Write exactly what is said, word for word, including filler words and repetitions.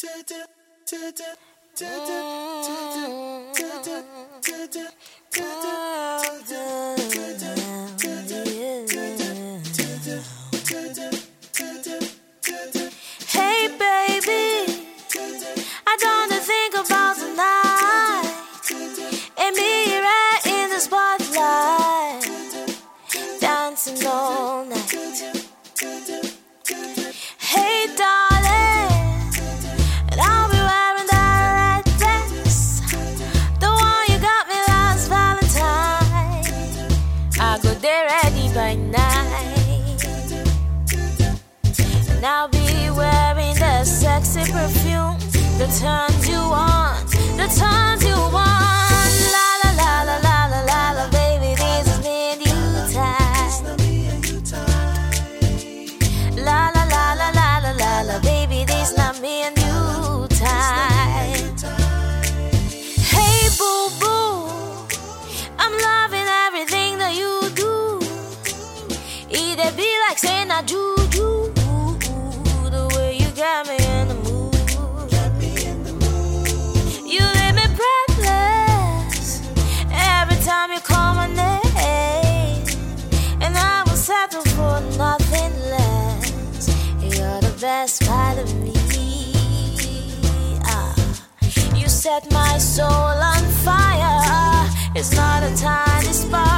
Hey baby, I don't think about the night and me right in the spotlight, dancing all night. Hey darling, and I'll be wearing that red dress, the one you got me last Valentine. I'll go there ready by night, and I'll be wearing the sexy perfume that turns you on, that turns you on. La la la la la la la la, baby, this is me and you time. La la la la la la la la, baby, this not me and you time. Hey boo boo, I'm loving everything that you do. It'd be like saying I juju, the way you got me in the mood. You leave me breathless every time you call my name, and I will settle for nothing less. You're the best part of me. Ah, you set my soul on fire. It's not a tiny spark.